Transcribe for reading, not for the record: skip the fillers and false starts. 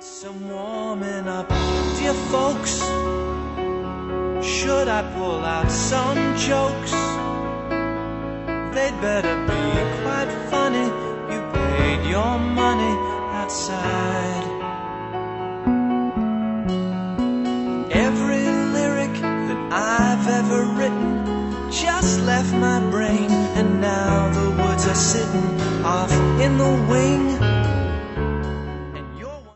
Some warming up, dear folks. Should I pull out some jokes? They'd better be quite funny. You paid your money outside. Every lyric that I've ever written just left my brain, and now the words are sitting off in the wing.